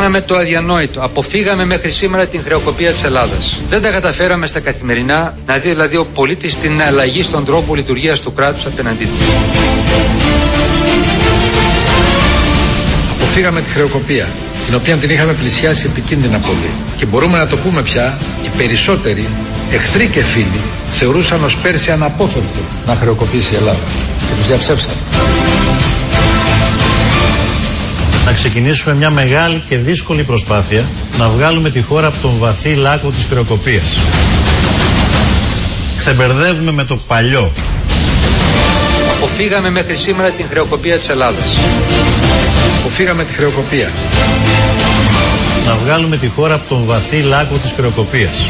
Κάναμε το αδιανόητο. Αποφύγαμε μέχρι σήμερα την χρεοκοπία της Ελλάδας. Δεν τα καταφέραμε στα καθημερινά να δει δηλαδή ο πολίτης την αλλαγή στον τρόπο λειτουργίας του κράτους απέναντί του. Αποφύγαμε τη χρεοκοπία, την οποία την είχαμε πλησιάσει επικίνδυνα πολύ. Και μπορούμε να το πούμε πια, οι περισσότεροι εχθροί και φίλοι θεωρούσαν ως πέρσι αναπόφευκτο να χρεοκοπήσει η Ελλάδα. Και τους διαψεύσαμε. Να ξεκινήσουμε μια μεγάλη και δύσκολη προσπάθεια να βγάλουμε τη χώρα από τον βαθύ λάκκο της χρεοκοπίας. Ξεμπερδεύουμε με το παλιό. Αποφύγαμε μέχρι σήμερα την χρεοκοπία της Ελλάδας. Αποφύγαμε τη χρεοκοπία. Να βγάλουμε τη χώρα από τον βαθύ λάκκο της χρεοκοπίας.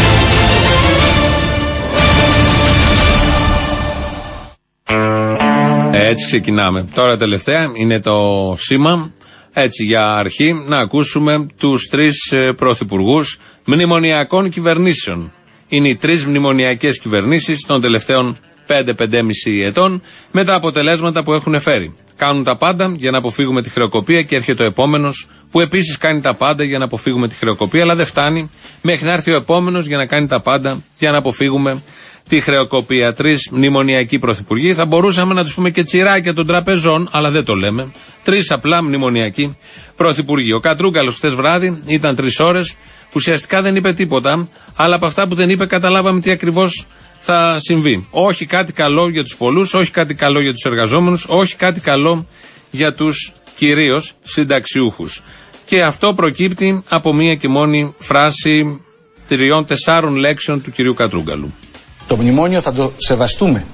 Έτσι ξεκινάμε. Τώρα τελευταία είναι το σήμα. Έτσι για αρχή να ακούσουμε τους τρεις πρωθυπουργούς μνημονιακών κυβερνήσεων. Είναι οι τρεις μνημονιακές κυβερνήσεις των τελευταίων 5-5,5 ετών με τα αποτελέσματα που έχουν φέρει. Κάνουν τα πάντα για να αποφύγουμε τη χρεοκοπία και έρχεται ο επόμενος που επίσης κάνει τα πάντα για να αποφύγουμε τη χρεοκοπία, αλλά δεν φτάνει μέχρι να έρθει ο επόμενος για να κάνει τα πάντα για να αποφύγουμε τη χρεοκοπία. Τρεις μνημονιακοί πρωθυπουργοί, θα μπορούσαμε να τους πούμε και τσιράκια των τραπεζών, αλλά δεν το λέμε. Τρεις απλά μνημονιακοί πρωθυπουργοί. Ο Κατρούγκαλος χθες βράδυ ήταν 3 ώρες που ουσιαστικά δεν είπε τίποτα, αλλά από αυτά που δεν είπε καταλάβαμε τι ακριβώς θα συμβεί. Όχι κάτι καλό για τους πολλούς, όχι κάτι καλό για τους εργαζόμενους, όχι κάτι καλό για τους κυρίως συνταξιούχους. Και αυτό προκύπτει από μία και μόνη φράση 3-4 λέξεων του κυρίου Κατρούγκαλου. Το μνημόνιο θα το σεβαστούμε.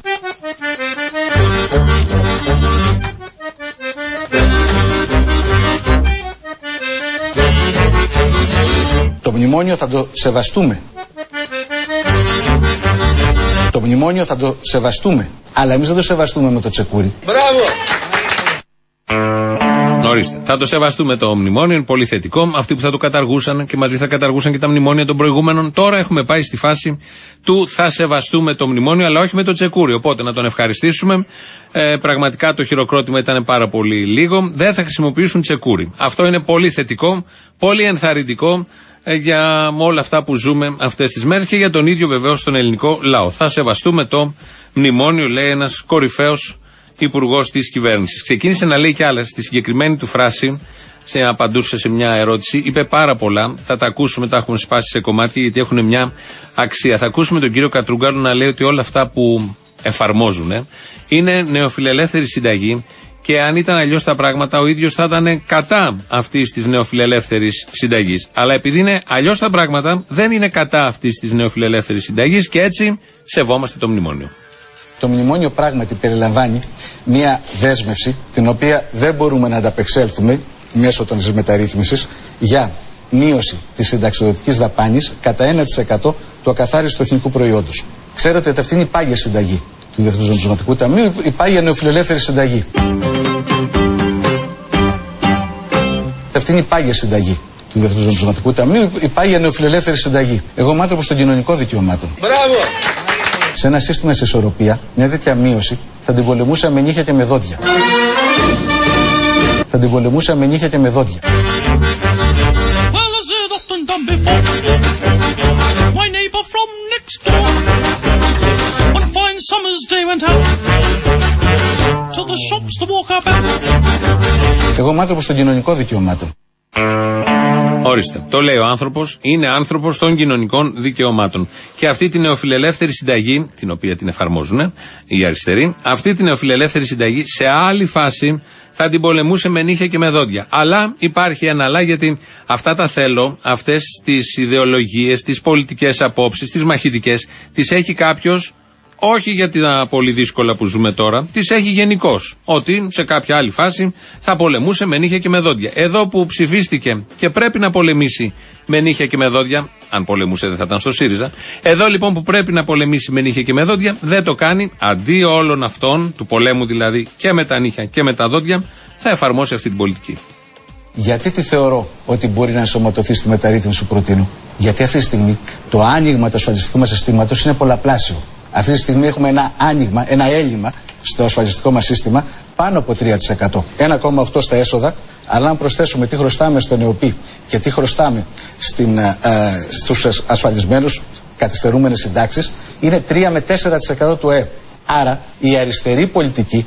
Το μνημόνιο θα το σεβαστούμε. Το μνημόνιο θα το σεβαστούμε. Αλλά εμείς δεν το σεβαστούμε με το τσεκούρι. Μπράβο! Ορίστε. Θα το σεβαστούμε το μνημόνιο, είναι πολύ θετικό. Αυτοί που θα το καταργούσαν και μαζί θα καταργούσαν και τα μνημόνια των προηγούμενων. Τώρα έχουμε πάει στη φάση του θα σεβαστούμε το μνημόνιο, αλλά όχι με το τσεκούρι. Οπότε να τον ευχαριστήσουμε. Πραγματικά το χειροκρότημα ήταν πάρα πολύ λίγο. Δεν θα χρησιμοποιήσουν τσεκούρι. Αυτό είναι πολύ θετικό, πολύ ενθαρρυντικό για όλα αυτά που ζούμε αυτές τις μέρες και για τον ίδιο βεβαίως τον ελληνικό λαό. Θα σεβαστούμε το μνημόνιο, λέει ένας κορυφαίος υπουργός της κυβέρνησης. Ξεκίνησε να λέει κι άλλα. Στη συγκεκριμένη του φράση, απαντούσε σε μια ερώτηση, είπε πάρα πολλά. Θα τα ακούσουμε, τα έχουμε σπάσει σε κομμάτια γιατί έχουν μια αξία. Θα ακούσουμε τον κύριο Κατρούγκαλο να λέει ότι όλα αυτά που εφαρμόζουν είναι νεοφιλελεύθερη συνταγή. Και αν ήταν αλλιώς τα πράγματα, ο ίδιος θα ήταν κατά αυτής της νεοφιλελεύθερης συνταγής. Αλλά επειδή είναι αλλιώς τα πράγματα, δεν είναι κατά αυτής της νεοφιλελεύθερης συνταγής και έτσι σεβόμαστε το μνημόνιο. Το μνημόνιο πράγματι περιλαμβάνει μια δέσμευση την οποία δεν μπορούμε να ανταπεξέλθουμε μέσω των μεταρρύθμισης για μείωση της συνταξιδοτικής δαπάνης κατά 1% του ακαθάριστου εθνικού προϊόντος. Ξέρετε ότι αυτή είναι η πάγια συνταγή του Διεθνούς Νομισματικού Ταμείου, η πάγια νεοφιλελεύθερη συνταγή. Αυτή είναι η πάγια συνταγή του Διεθνούς Νομισματικού Ταμείου, η πάγια νεοφιλελεύθερη συνταγή. Εγώ είμαι άνθρωπος των κοινωνικών δικαιωμάτων. Μπράβο! Σε ένα σύστημα σε ισορροπία, μια τέτοια μείωση θα την πολεμούσα με νύχια και με δόντια. Θα την πολεμούσα με νύχια και με δόντια. Εγώ είμαι άνθρωπος των κοινωνικών δικαιωμάτων. Ορίστε, το λέει ο άνθρωπος, είναι άνθρωπος των κοινωνικών δικαιωμάτων. Και αυτή τη νεοφιλελεύθερη συνταγή, την οποία την εφαρμόζουν οι αριστεροί, αυτή τη νεοφιλελεύθερη συνταγή σε άλλη φάση θα την πολεμούσε με νύχια και με δόντια. Αλλά υπάρχει ένα αλλά, γιατί αυτά τα θέλω, αυτές τις ιδεολογίες, τις πολιτικές απόψεις, τις μαχητικές, τις έχει κάποιος. Όχι για τα πολύ δύσκολα που ζούμε τώρα, τις έχει γενικώς. Ότι σε κάποια άλλη φάση θα πολεμούσε με νύχια και με δόντια. Εδώ που ψηφίστηκε και πρέπει να πολεμήσει με νύχια και με δόντια, αν πολεμούσε δεν θα ήταν στο ΣΥΡΙΖΑ. Εδώ λοιπόν που πρέπει να πολεμήσει με νύχια και με δόντια, δεν το κάνει. Αντί όλων αυτών, του πολέμου δηλαδή και με τα νύχια και με τα δόντια, θα εφαρμόσει αυτή την πολιτική. Γιατί τη θεωρώ ότι μπορεί να ενσωματωθεί στη μεταρρύθμιση που προτείνω? Γιατί αυτή τη στιγμή το άνοιγμα του ασφαλιστικού μας συστήματος είναι πολλαπλάσιο. Αυτή τη στιγμή έχουμε ένα άνοιγμα, ένα έλλειμμα στο ασφαλιστικό μας σύστημα πάνω από 3%. 1,8% στα έσοδα, Αλλά αν προσθέσουμε τι χρωστάμε στον ΕΟΠΗ και τι χρωστάμε στους ασφαλισμένους, καθυστερούμενες συντάξεις, είναι 3 με 4% του ΕΕΠ. Άρα η αριστερή πολιτική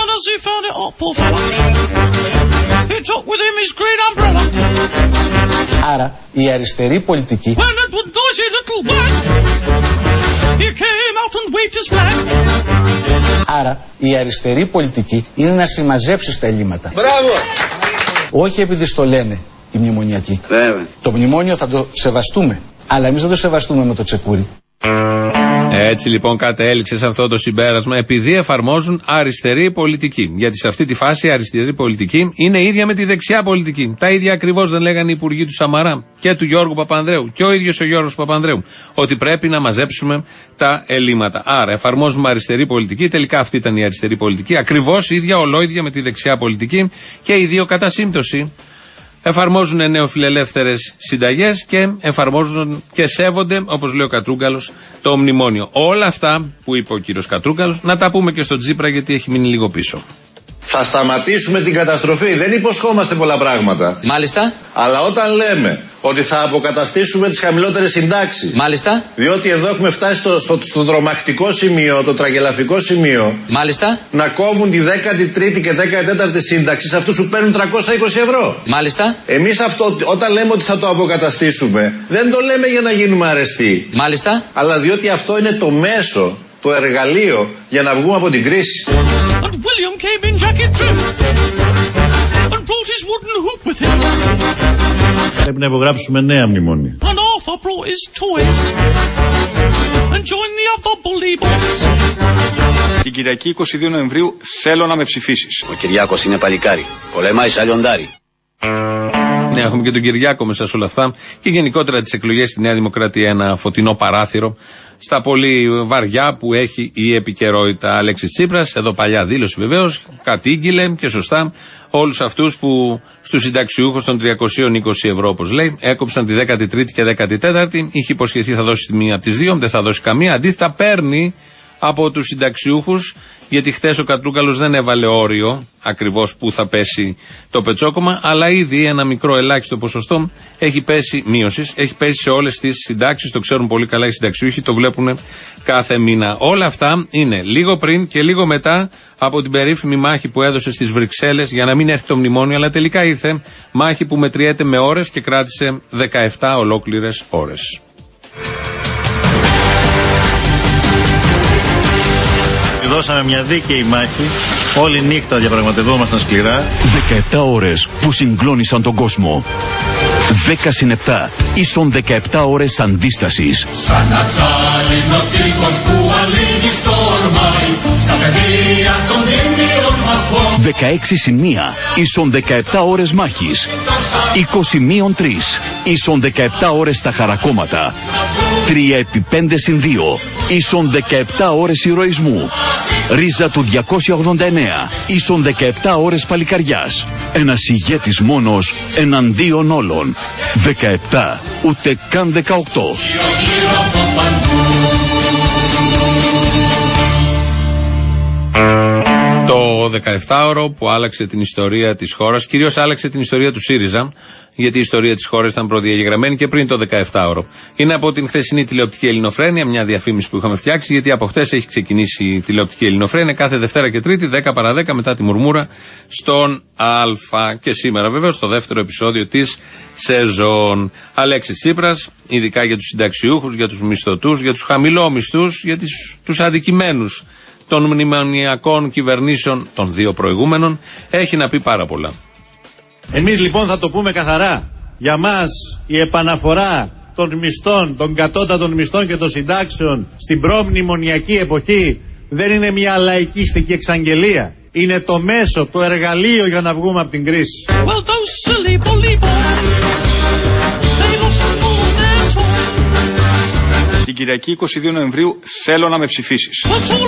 είναι να συμμαζέψει τα ελλείμματα. Μπράβο! Όχι επειδή στο λένε οι μνημονιακοί. Το μνημόνιο θα το σεβαστούμε, αλλά εμείς δεν το σεβαστούμε με το τσεκούρι. Έτσι λοιπόν κατέληξε σε αυτό το συμπέρασμα επειδή εφαρμόζουν αριστερή πολιτική. Γιατί σε αυτή τη φάση η αριστερή πολιτική είναι ίδια με τη δεξιά πολιτική. Τα ίδια ακριβώς δεν λέγανε οι υπουργοί του Σαμαρά και του Γιώργου Παπανδρέου και ο ίδιος ο Γιώργος Παπανδρέου. Ότι πρέπει να μαζέψουμε τα ελλείμματα. Άρα εφαρμόζουμε αριστερή πολιτική. Τελικά αυτή ήταν η αριστερή πολιτική. Ακριβώς ίδια, ολόιδια με τη δεξιά πολιτική και οι δύο κατά σύμπτωση. Εφαρμόζουν νεοφιλελεύθερες συνταγές και εφαρμόζουν και σέβονται, όπως λέει ο Κατρούγκαλος, το μνημόνιο. Όλα αυτά που είπε ο κύριος Κατρούγκαλος, να τα πούμε και στον Τσίπρα γιατί έχει μείνει λίγο πίσω. Θα σταματήσουμε την καταστροφή. Δεν υποσχόμαστε πολλά πράγματα. Μάλιστα. Αλλά όταν λέμε ότι θα αποκαταστήσουμε τις χαμηλότερες συντάξεις. Μάλιστα. Διότι εδώ έχουμε φτάσει στο τρομακτικό σημείο, το τραγελαφικό σημείο. Μάλιστα. Να κόβουν τη 13η και 14η σύνταξη σε αυτούς που παίρνουν 320 ευρώ. Μάλιστα. Εμείς αυτό, όταν λέμε ότι θα το αποκαταστήσουμε, δεν το λέμε για να γίνουμε αρεστοί. Μάλιστα. Αλλά διότι αυτό είναι το μέσο, το εργαλείο για να βγούμε από την κρίση. Πρέπει να υπογράψουμε νέα μνημόνια. Την Κυριακή 22 Νοεμβρίου θέλω να με ψηφίσεις. Ο Κυριάκος είναι παλικάρι. Πολεμάει σαν λιοντάρι. Ναι, έχουμε και τον Κυριάκο μέσα σε όλα αυτά και γενικότερα τις εκλογές στη Νέα Δημοκρατία ένα φωτεινό παράθυρο στα πολύ βαριά που έχει η επικαιρότητα. Αλέξης Τσίπρας, εδώ παλιά δήλωση βεβαίως, κατήγγειλε και σωστά όλους αυτούς που στους συνταξιούχους των 320 ευρώ, όπως λέει, έκοψαν τη 13η και 14η. Είχε υποσχεθεί θα δώσει τη μία από τις δύο, δεν θα δώσει καμία. Αντίθετα, παίρνει από τους συνταξιούχους, γιατί χθες ο Κατρούγκαλος δεν έβαλε όριο ακριβώς που θα πέσει το πετσόκομμα, αλλά ήδη ένα μικρό ελάχιστο ποσοστό έχει πέσει μείωσης, έχει πέσει σε όλες τις συντάξεις, το ξέρουν πολύ καλά οι συνταξιούχοι, το βλέπουν κάθε μήνα. Όλα αυτά είναι λίγο πριν και λίγο μετά από την περίφημη μάχη που έδωσε στις Βρυξέλλες για να μην έρθει το μνημόνιο, αλλά τελικά ήρθε, μάχη που μετριέται με ώρες και κράτησε 17 ολόκληρες ώρες. Δώσαμε μια δίκαιη μάχη. Όλη νύχτα διαπραγματευόμασταν σκληρά. 17 ώρες που συγκλώνησαν τον κόσμο. 10 συν 7 ίσον 17 ώρες αντίστασης. Σαν ατσάλινο τείχος που αλήγει στο ορμάι, στα πεδία των τίμιων μαχών. 16 συν 1 ίσον 17 ώρες μάχης. 20 μείον 3 ίσον 17 ώρες στα χαρακόμματα. 3 επί 5 συν 2 ίσον 17 ώρες ηρωισμού. Ρίζα του 289 ίσον 17 ώρες παλικαριάς. Ένας ηγέτης μόνος εναντίον όλων. 17 ούτε καν 18. Το 17ωρο που άλλαξε την ιστορία της χώρας, κυρίως άλλαξε την ιστορία του ΣΥΡΙΖΑ, γιατί η ιστορία της χώρας ήταν προδιαγεγραμμένη και πριν το 17ωρο. Είναι από την χθεσινή τηλεοπτική Ελληνοφρένεια, μια διαφήμιση που είχαμε φτιάξει, γιατί από χθες έχει ξεκινήσει η τηλεοπτική Ελληνοφρένεια κάθε Δευτέρα και Τρίτη, 10 παρα 10 μετά τη Μουρμούρα, στον Α. Και σήμερα βέβαια στο δεύτερο επεισόδιο της σεζόν. Αλέξης Τσίπρας, ειδικά για τους συνταξιούχους, για τους μισθωτούς, για τους χαμηλόμισθους, για τους αδικημένους των μνημονιακών κυβερνήσεων των δύο προηγούμενων, έχει να πει πάρα πολλά. Εμείς λοιπόν θα το πούμε καθαρά. Για μας η επαναφορά των μισθών, των κατώτατων μισθών και των συντάξεων στην προμνημονιακή εποχή δεν είναι μια λαϊκίστικη εξαγγελία. Είναι το μέσο, το εργαλείο για να βγούμε από την κρίση. Την Κυριακή 22 Νοεμβρίου θέλω να με ψηφίσεις.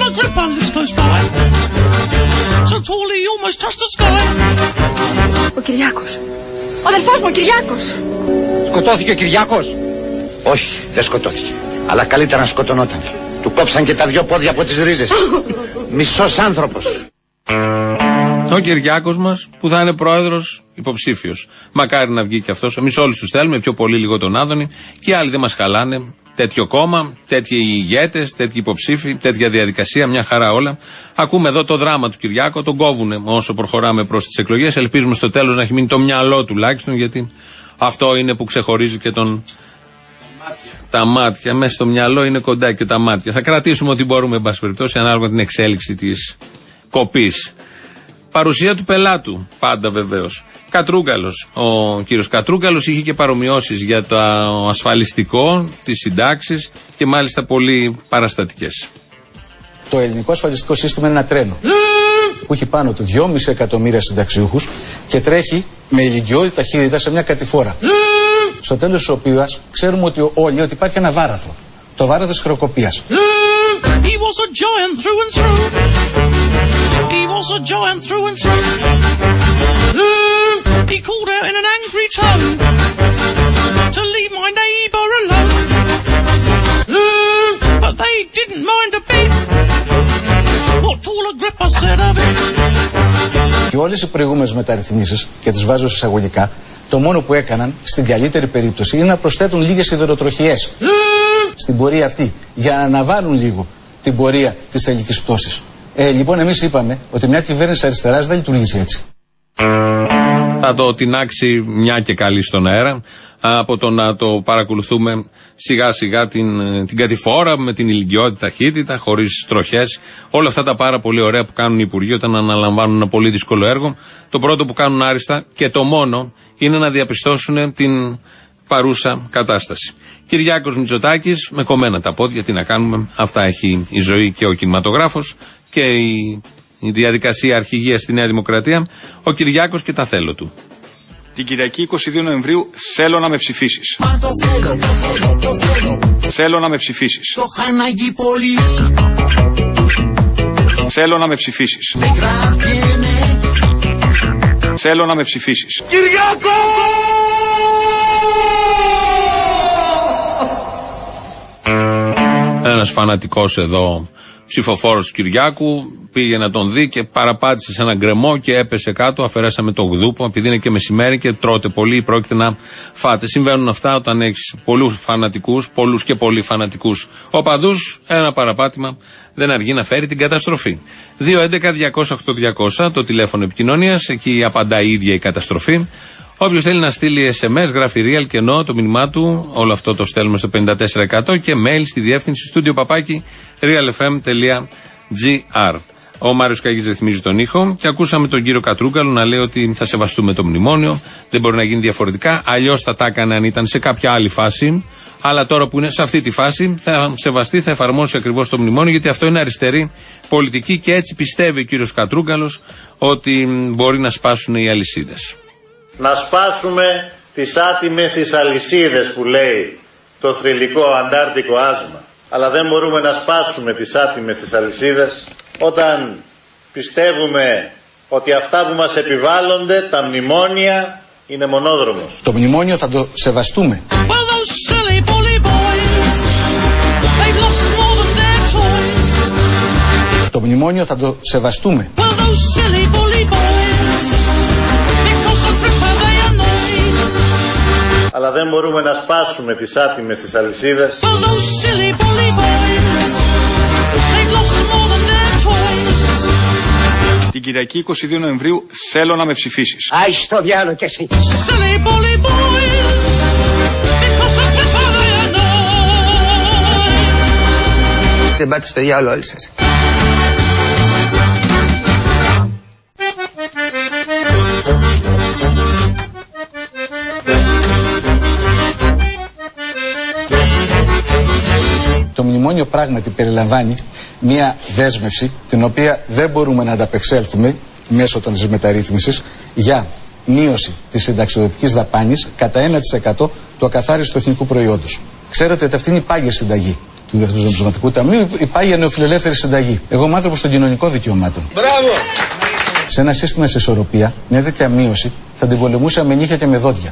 Ο Κυριάκος. Ο αδελφός μου ο Κυριάκος. Σκοτώθηκε ο Κυριάκος? Όχι, δεν σκοτώθηκε. Αλλά καλύτερα να σκοτωνόταν. Του κόψαν και τα δυο πόδια από τις ρίζες. Μισός άνθρωπος. Ο Κυριάκος μας που θα είναι πρόεδρος υποψήφιος. Μακάρι να βγει και αυτός. Εμείς όλους τους θέλουμε, πιο πολύ λίγο τον Άδωνη, και οι άλλοι δεν μας χαλάνε. Τέτοιο κόμμα, τέτοιοι ηγέτες, τέτοιοι υποψήφοι, τέτοια διαδικασία, μια χαρά όλα. Ακούμε εδώ το δράμα του Κυριάκου, τον κόβουνε όσο προχωράμε προς τις εκλογές. Ελπίζουμε στο τέλος να έχει μείνει το μυαλό τουλάχιστον, γιατί αυτό είναι που ξεχωρίζει και τον. Τα μάτια, μέσα στο μυαλό είναι κοντά και τα μάτια. Θα κρατήσουμε ό,τι μπορούμε, εν πάση περιπτώσει, ανάλογα με την εξέλιξη της κοπής. Παρουσία του πελάτου, πάντα βεβαίως. Κατρούγκαλος. Ο κύριος Κατρούγκαλος είχε και παρομοιώσεις για το ασφαλιστικό, τις συντάξεις και μάλιστα πολύ παραστατικές. Το ελληνικό ασφαλιστικό σύστημα είναι ένα τρένο που έχει πάνω του 2,5 εκατομμύρια συνταξιούχους και τρέχει με ηλικιώδη ταχύτητα σε μια κατηφόρα. Στο τέλος της οποίας ξέρουμε ότι όλοι ότι υπάρχει ένα βάραθρο. Το βάραθρο της χρεοκοπίας. He was a giant through and through. He was a giant through and through. He called out in an angry tone to leave my neighbor alone. But they didn't mind a bit what all Agrippa said of it. Και όλες οι προηγούμενες μεταρρυθμίσεις, και τις βάζω εισαγωγικά, το μόνο που έκαναν στην καλύτερη περίπτωση είναι να προσθέτουν λίγες σιδηροτροχιές στην πορεία αυτή, για να αναβάλουν λίγο την πορεία της τελικής πτώσης. Λοιπόν, εμείς είπαμε ότι μια κυβέρνηση αριστεράς δεν λειτουργήσει έτσι. Θα το τινάξει μια και καλή στον αέρα, από το να το παρακολουθούμε σιγά σιγά την κατηφόρα με την ηλικιώδη ταχύτητα, χωρίς τροχές, όλα αυτά τα πάρα πολύ ωραία που κάνουν οι υπουργοί όταν αναλαμβάνουν ένα πολύ δύσκολο έργο. Το πρώτο που κάνουν άριστα και το μόνο είναι να διαπιστώσουν την παρούσα κατάσταση. Κυριάκος Μητσοτάκης με κομμένα τα πόδια, τι να κάνουμε, αυτά έχει η ζωή και ο κινηματογράφος και η διαδικασία αρχηγίας στη Νέα Δημοκρατία. Ο Κυριάκος και τα θέλω του. Την Κυριακή 22 Νοεμβρίου θέλω να με ψηφίσεις. Θέλω να με ψηφίσεις. Θέλω να με ψηφίσεις. Θέλω να με ψηφίσεις. Κυριάκο! Ένας φανατικός εδώ ψηφοφόρος του Κυριάκου πήγε να τον δει και παραπάτησε σε έναν γκρεμό και έπεσε κάτω. Αφαιρέσαμε το γδούπο, επειδή είναι και μεσημέρι και τρώτε πολύ, πρόκειται να φάτε. Συμβαίνουν αυτά όταν έχεις πολλούς και πολύ φανατικούς οπαδούς. Ένα παραπάτημα δεν αργεί να φέρει την καταστροφή. 211-208-200 το τηλέφωνο επικοινωνίας, εκεί απαντά η ίδια η καταστροφή. Όποιος θέλει να στείλει SMS, γράφει real και no το μήνυμά του, όλο αυτό το στέλνουμε στο 54% και mail στη διεύθυνση studio@realfm.gr. Ο Μάριος Καγής ρυθμίζει τον ήχο και ακούσαμε τον κύριο Κατρούγκαλο να λέει ότι θα σεβαστούμε το μνημόνιο, δεν μπορεί να γίνει διαφορετικά, αλλιώς θα τα έκανε αν ήταν σε κάποια άλλη φάση, αλλά τώρα που είναι σε αυτή τη φάση θα σεβαστεί, θα εφαρμόσει ακριβώς το μνημόνιο, γιατί αυτό είναι αριστερή πολιτική και έτσι πιστεύει ο κύριος Κατρούγκαλος ότι μπορεί να σπάσουν οι αλυσίδες. Να σπάσουμε τις άτιμες τις αλυσίδες που λέει το θρυλικό αντάρτικο άσμα. Αλλά δεν μπορούμε να σπάσουμε τις άτιμες τις αλυσίδες όταν πιστεύουμε ότι αυτά που μας επιβάλλονται, τα μνημόνια, είναι μονόδρομος. Το μνημόνιο θα το σεβαστούμε. Το μνημόνιο θα το σεβαστούμε. Αλλά δεν μπορούμε να σπάσουμε τις άτιμες τις αλυσίδες Την Κυριακή 22 Νοεμβρίου θέλω να με ψηφίσεις. Άι στο διάλο κι εσύ. Δεν πάτε στο διάλο όλοι σας. Το μνημόνιο πράγματι περιλαμβάνει μια δέσμευση την οποία δεν μπορούμε να ανταπεξέλθουμε μέσω των μεταρρύθμισης για μείωση της συνταξιοδοτικής δαπάνης κατά 1% του ακαθάριστου εθνικού προϊόντος. Ξέρετε ότι αυτή είναι η πάγια συνταγή του Διεθνούς Νομισματικού Ταμείου, η πάγια νεοφιλελεύθερη συνταγή. Εγώ είμαι άνθρωπος των κοινωνικών δικαιωμάτων. Μπράβο! Σε ένα σύστημα σε ισορροπία, μια τέτοια μείωση θα την πολεμούσα με νύχια και με δόντια.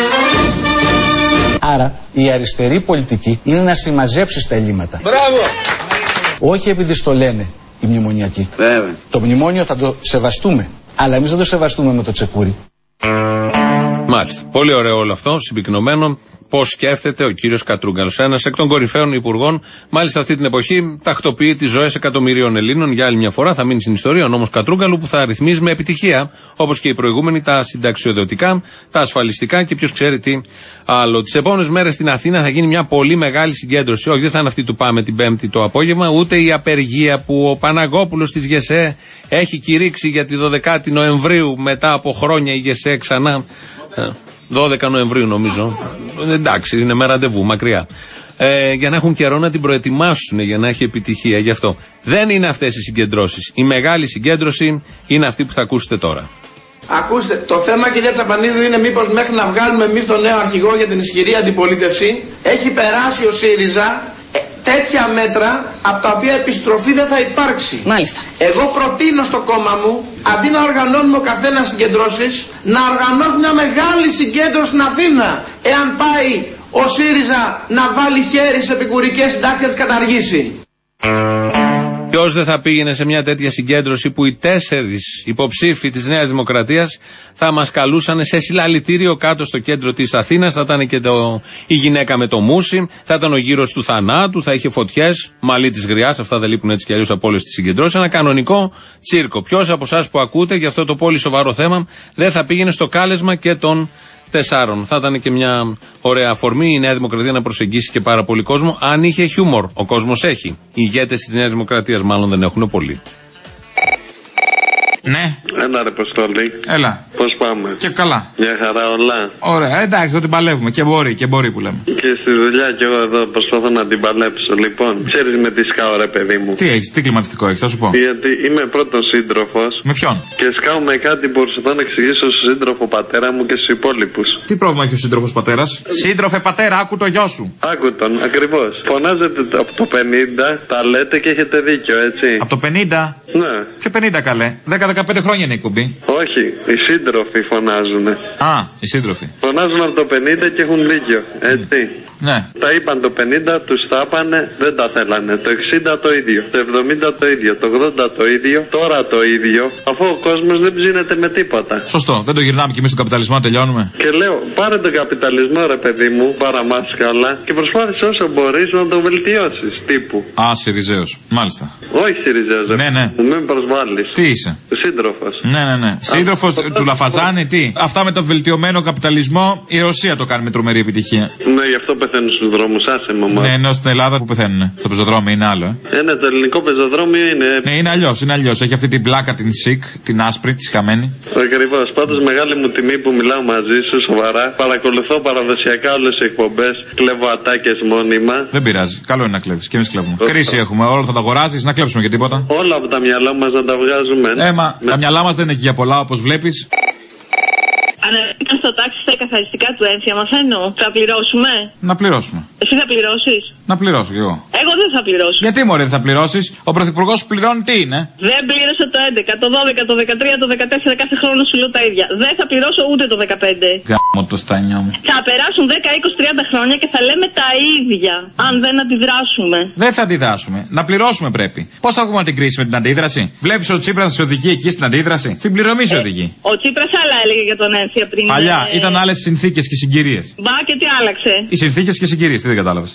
Άρα η αριστερή πολιτική είναι να συμμαζέψει τα ελλείμματα. Μπράβο! Όχι επειδή στο λένε οι μνημονιακοί. Βέβαια. Το μνημόνιο θα το σεβαστούμε. Αλλά εμείς δεν το σεβαστούμε με το τσεκούρι. Μάλιστα. Πολύ ωραίο όλο αυτό, συμπυκνωμένο. Πώς σκέφτεται ο κύριος Κατρούγκαλος, ένας εκ των κορυφαίων υπουργών. Μάλιστα, αυτή την εποχή τακτοποιεί τις ζωές εκατομμυρίων Ελλήνων. Για άλλη μια φορά θα μείνει στην ιστορία ο νόμος Κατρούγκαλου, που θα ρυθμίζει με επιτυχία, όπως και οι προηγούμενοι, τα συνταξιοδοτικά, τα ασφαλιστικά και ποιος ξέρει τι άλλο. Τις επόμενες μέρες στην Αθήνα θα γίνει μια πολύ μεγάλη συγκέντρωση. Όχι, δεν θα είναι αυτή του Πάμε την Πέμπτη το απόγευμα, ούτε η απεργία που ο Παναγόπουλος της ΓΕΣΕ έχει κηρύξει για τη 12η Νοεμβρίου, μετά από χρόνια η ΓΕΣΕ ξανά. 12 Νοεμβρίου νομίζω. Εντάξει, είναι με ραντεβού, μακριά. Για να έχουν καιρό να την προετοιμάσουν, για να έχει επιτυχία. Γι' αυτό δεν είναι αυτές οι συγκεντρώσεις. Η μεγάλη συγκέντρωση είναι αυτή που θα ακούσετε τώρα. Ακούστε, το θέμα, κυρία Τσαπανίδου, είναι μήπως μέχρι να βγάλουμε εμείς τον νέο αρχηγό για την ισχυρή αντιπολίτευση, έχει περάσει ο ΣΥΡΙΖΑ τέτοια μέτρα από τα οποία επιστροφή δεν θα υπάρξει. Μάλιστα. Εγώ προτείνω στο κόμμα μου, αντί να οργανώνουμε ο καθένας συγκεντρώσεις, να οργανώσουμε μια μεγάλη συγκέντρωση στην Αθήνα. Εάν πάει ο ΣΥΡΙΖΑ να βάλει χέρι σε επικουρικές συντάξεις και τις καταργήσει. Ποιος δεν θα πήγαινε σε μια τέτοια συγκέντρωση που οι 4 υποψήφοι της Νέας Δημοκρατίας θα μας καλούσαν σε συλλαλητήριο κάτω στο κέντρο της Αθήνας. Θα ήταν και η γυναίκα με το μουσι, θα ήταν ο γύρος του θανάτου, θα είχε φωτιές, μαλλί της γριάς, αυτά δεν λείπουν έτσι κι αλλιώς από όλες τις συγκεντρώσεις. Ένα κανονικό τσίρκο. Ποιος από εσάς που ακούτε για αυτό το πολύ σοβαρό θέμα δεν θα πήγαινε στο κάλεσμα και των 4? Θα ήταν και μια ωραία αφορμή η Νέα Δημοκρατία να προσεγγίσει και πάρα πολύ κόσμο, αν είχε χιούμορ. Ο κόσμος έχει. Οι ηγέτες της Νέας Δημοκρατίας μάλλον δεν έχουν πολύ. Ναι. Έλα ρε Αποστόλη. Έλα. Πώς πάμε? Και καλά. Μια χαρά όλα. Ωραία, εντάξει, το την παλεύουμε. Και μπορεί που λέμε. Και στη δουλειά κι εγώ εδώ προσπαθώ να την παλέψω. Λοιπόν, ξέρεις με τι σκάω ρε παιδί μου? Τι έχεις, τι κλιματιστικό έχεις, θα σου πω. Γιατί είμαι πρώτος σύντροφος. Με ποιον? Και σκάω με κάτι που προσπαθώ να εξηγήσω στον σύντροφο πατέρα μου και στους υπόλοιπους. Τι πρόβλημα έχει ο σύντροφος πατέρας? Σύντροφε πατέρα, άκου το γιο σου. Άκου τον, ακριβώς. Φωνάζετε από το 50, τα λέτε και έχετε δίκιο, έτσι. Από το 50? Ναι. Και 50 καλέ. 10-15 χρόνια είναι η κουμπί. Όχι, οι σύντροφοι φωνάζουνε. Α, οι σύντροφοι. Φωνάζουν από το 50 και έχουν δίκιο, έτσι. Ναι. Τα είπαν το 50, τους τα είπανε, δεν τα θέλανε. Το 60 το ίδιο, το 70 το ίδιο, το 80 το ίδιο, τώρα το ίδιο, αφού ο κόσμος δεν ψήνεται με τίποτα. Σωστό, δεν το γυρνάμε κι εμείς στον καπιταλισμό να τελειώνουμε. Και λέω, πάρε τον καπιταλισμό ρε παιδί μου, παραμάσκαλα, και προσπάθησε όσο μπορείς να το βελτιώσεις, τύπου. Α, Συριζέος, μάλιστα. Όχι Συριζέος, ναι, ναι. Μην προσβάλλεις. Τι είσαι? Σύντροφος. Ναι. Σύντροφος του Λαφαζάνη, τι? Αυτά με τον βελτιωμένο καπιταλισμό η Ρωσία το κάνει με τρομερή επιτυχία. Ναι, γι' αυτό πεθαίνουν στους δρόμους, άσε μαμά. Ναι, ενώ στην Ελλάδα που πεθαίνουνε. Στα πεζοδρόμια είναι άλλο. Ναι, το ελληνικό πεζοδρόμιο είναι. Ναι, είναι αλλιώς. Έχει αυτή την πλάκα, την σικ, την άσπρη, τη χαμένη. Ακριβώς. Πάντως μεγάλη μου τιμή που μιλάω μαζί σου, σοβαρά. Παρακολουθώ παραδοσιακά όλες τις εκπομπές. Κλέβω ατάκες μόνιμα. Δεν πειράζει. Καλό είναι να κλέβεις. Και εμείς κλέβουμε. Κρίση έχουμε. Όλα θα τα αγοράσεις, να κλέψουμε και τίποτα. Όλα από τα μυαλά μας να τα βγάζουμε. Τα μυαλά μας δεν είναι και για πολλά, όπως βλέπεις. Ανέβηκαν στο τάξη στα καθαριστικά του έμφυα, μαθαίνω. Θα πληρώσουμε. Να πληρώσουμε. Εσύ θα πληρώσεις? Να πληρώσω κι εγώ. Εγώ δεν θα πληρώσω. Γιατί μωρέ δεν θα πληρώσεις? Ο πρωθυπουργός πληρώνει τι είναι? Δεν πλήρωσα το 11, το 12, το 13, το 14, κάθε χρόνο σου λέω τα ίδια. Δεν θα πληρώσω ούτε το 15. Γάμο το στάνιο μου. Θα περάσουν 10, 20, 30 χρόνια και θα λέμε τα ίδια. Αν δεν αντιδράσουμε. Δεν θα αντιδράσουμε. Να πληρώσουμε πρέπει. Πώς θα βγούμε την κρίση με την αντίδραση? Βλέπεις ο Τσίπρας να σε οδηγεί εκεί στην αντίδραση? Στην πληρωμή σε οδηγεί. Ο Τσίπρας άλλα έλεγε για τον έμφυα πριν. Παλιά ήταν άλλες συνθήκες και συγκυρίες. Μπα και τι άλλαξε? Οι συνθήκες και συγκυρίες, τι δεν κατάλαβες?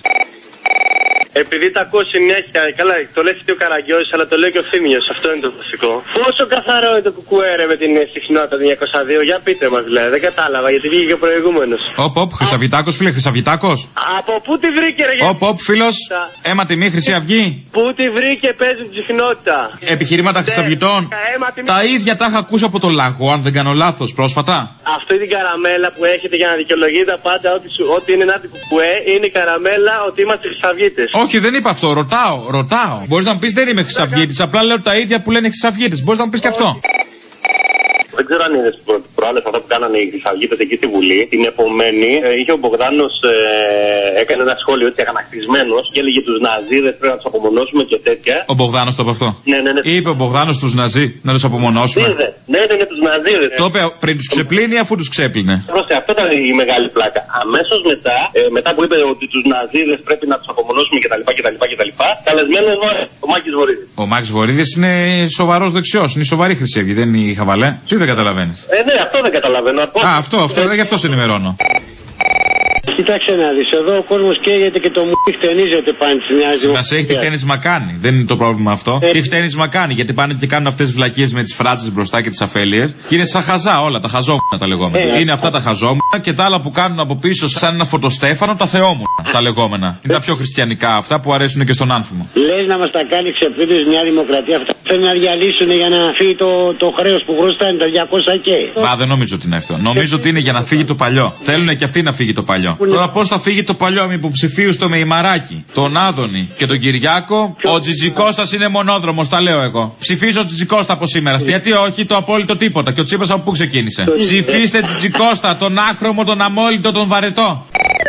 Επειδή τα ακούω συνέχεια, καλά, το λέει και ο Καραγκιόζης, αλλά το λέει και ο Θήμιος, αυτό είναι το βασικό. Πόσο καθαρό είναι το κουκουέρε με την συχνότητα 902, για πείτε μας δηλαδή, δεν κατάλαβα γιατί βγήκε και ο προηγούμενος. Οπ, Χρυσαυγητάκος, φίλε, Χρυσαυγητάκος. Από πού τη βρήκε, ρε? Οπ, φίλος, αίμα τιμή, Χρυσή Αυγή. Πού τη βρήκε, παίζει τη συχνότητα. Επιχειρήματα Χρυσαυγητών. Τα ίδια τα είχα ακούσει από το Λαγό, αν δεν κάνω λάθος, πρόσφατα. Αυτή την καραμέλα που έχετε για να δικαιολογείτε πάντα ότι είναι ένα κουκουέ, είναι η καραμέλα ότι είμαστε Χρυσαυγίτες. Όχι, δεν είπα αυτό. Ρωτάω. Μπορείς να μου πεις δεν είμαι Χρυσαυγίτης. Απλά λέω τα ίδια που λένε Χρυσαυγίτες. Μπορείς να μου πεις και αυτό. Δεν ξέρω αν είδες την πρώτη προάλλες αυτά που κάνανε οι Χρυσαυγίτες εκεί στη Βουλή. Την επομένη είχε ο Μπογδάνος έκανε ένα σχόλιο έτσι αγανακτισμένος και έλεγε τους Ναζίδες πρέπει να τους απομονώσουμε και τέτοια. Ο Μπογδάνος το είπε αυτό. Ναι. Είπε ο Μπογδάνος τους Ναζί να τους απομονώσουμε. Ναι, τους Ναζίδες. Το είπε πριν τους ξεπλύνει ή αφού τους ξέπλυνε. Αυτό ήταν η μεγάλη πλάκα. Αμέσως μετά που είπε ότι τους Ναζίδες πρέπει να τους απομονώσουμε κτλ. Καλεσμένο εδώ ο Μάκης Βορίδης. Ο Μάκης Βορίδης είναι σοβαρός δεξιός, είναι σοβαρή Χρυσή Αυγή, δεν είναι η Χαβαλέ. Τι δεν καταλαβαίνεις? Ναι, αυτό δεν καταλαβαίνω. Αυτό, γι' αυτό σε ενημερώνω. Κοιτάξτε να δεις, εδώ ο κόσμος καίγεται και το μουίχ χτενίζεται πάνω στη Νέα Δημοκρατία. Σημασία έχει τι χτένισμα κάνει, δεν είναι το πρόβλημα αυτό. Τι χτένισμα κάνει, γιατί πάνε και κάνουν αυτές τις βλακίες με τις φράτσες μπροστά και τις αφέλειες. Και είναι σαν χαζά όλα, τα χαζόμουνα τα λεγόμενα. Είναι αυτά τα χαζόμουνα και τα άλλα που κάνουν από πίσω σαν ένα φωτοστέφανο τα θεόμουνα τα λεγόμενα. Είναι τα πιο χριστιανικά αυτά που αρέσουν και στον άνθρωπο. Λες να μας τα κάνει ξεπλήτης Νέα Δημοκρατία, αυτά θέλουν να διαλύσουν για να φύγει το χρέος που χρωστάνε τα 200 και. Μα δεν νομίζω ότι είναι αυτό. Νομίζω ότι είναι για να φύγει το παλιό. Θέλουν και αυτοί να φύγει το παλιό. Τώρα πώς θα φύγει το παλιό με υποψηφίους το Μεϊμαράκι, τον Άδωνη και τον Κυριάκο? Ο Τζιτζικώστας είναι μονόδρομος, τα λέω εγώ. Ψηφίζω Τζιτζικώστα από σήμερα. Γιατί όχι το απόλυτο τίποτα. Και ο Τσίπρας από πού ξεκίνησε? Ψηφίστε Τζιτζικώστα, τον άχρωμο, τον αμόλυτο, τον βαρετό.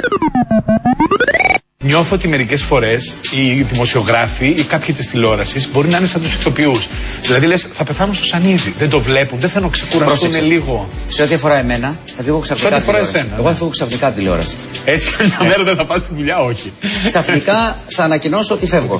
Νιώθω ότι μερικές φορές οι δημοσιογράφοι ή κάποιοι της τηλεόρασης μπορεί να είναι σαν τους ηθοποιούς. Δηλαδή λες, θα πεθάνουν στο σανίδι. Δεν το βλέπουν, δεν θέλουν να ξεκουραστούν λίγο. Σε ό,τι αφορά εμένα, θα φύγω ξαφνικά τηλεόραση. Εγώ θα φύγω ξαφνικά τηλεόραση. Έτσι, μια μέρα δεν θα πας στη δουλειά, όχι. Ξαφνικά θα ανακοινώσω ότι φεύγω.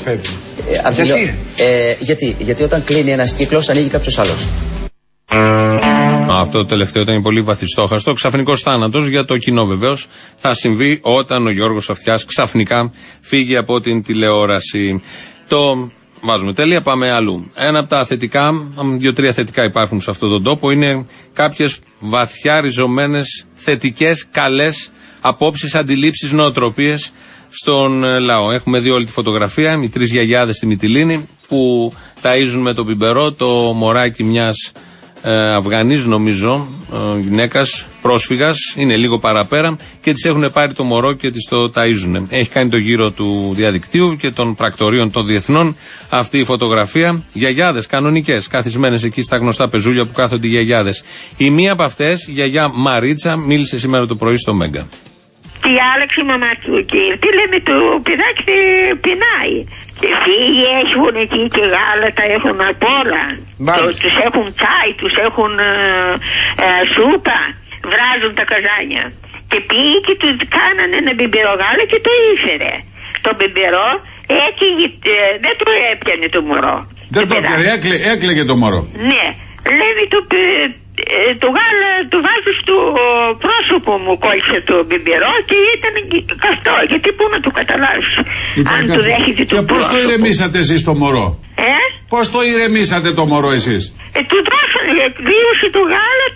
Γιατί όταν κλείνει ένας κύκλος, ανοίγει κάποιος άλλος. Αυτό το τελευταίο ήταν πολύ βαθιστόχαστο. Ξαφνικός θάνατος για το κοινό βεβαίως θα συμβεί όταν ο Γιώργος Αυτιάς ξαφνικά φύγει από την τηλεόραση. Το βάζουμε τέλεια, πάμε αλλού. Ένα από τα θετικά, 2-3 θετικά υπάρχουν σε αυτόν τον τόπο, είναι κάποιες βαθιά ριζωμένες, θετικές, καλές απόψεις, αντιλήψεις, νοοτροπίες στον λαό. Έχουμε δει όλη τη φωτογραφία, οι 3 γιαγιάδες στη Μυτιλήνη που ταΐζουν με τον πιμπερό το μωράκι μιας Αφγανής νομίζω γυναίκας, πρόσφυγας, είναι λίγο παραπέρα και τις έχουν πάρει το μωρό και τις το ταΐζουν. Έχει κάνει το γύρο του διαδικτύου και των πρακτορείων των διεθνών αυτή η φωτογραφία. Γιαγιάδες κανονικές, καθισμένες εκεί στα γνωστά πεζούλια που κάθονται οι γιαγιάδες. Η μία από αυτές, η γιαγιά Μαρίτσα, μίλησε σήμερα το πρωί στο Μέγκα. Τι άλλαξε η μαμά του εκεί. Τι λέμε, το παιδάκι πεινάει. Και φύγει, έχουν εκεί και γάλα, τα έχουν απ' όλα. Τους έχουν τσάι, τους έχουν σούπα, βράζουν τα καζάνια. Και πήγε και τους κάνανε ένα μπιμπερό γάλα και το ήφερε. Το μπιμπερό δεν το έπιανε το μωρό. Δεν το έπιανε, έκλαιγε το μωρό. Ναι, λέει το γάλα το βάζω στο πρόσωπο μου, κόλλησε το μπιμπερό και ήταν καυτό. Γιατί πού να το καταλάβεις αν το δέχεται το πρόσωπο. Και πώς το ηρεμήσατε εσείς το μωρό? Πώς το ηρεμήσατε το μωρό εσείς? Του δώσανε, κρύωσε το γάλα,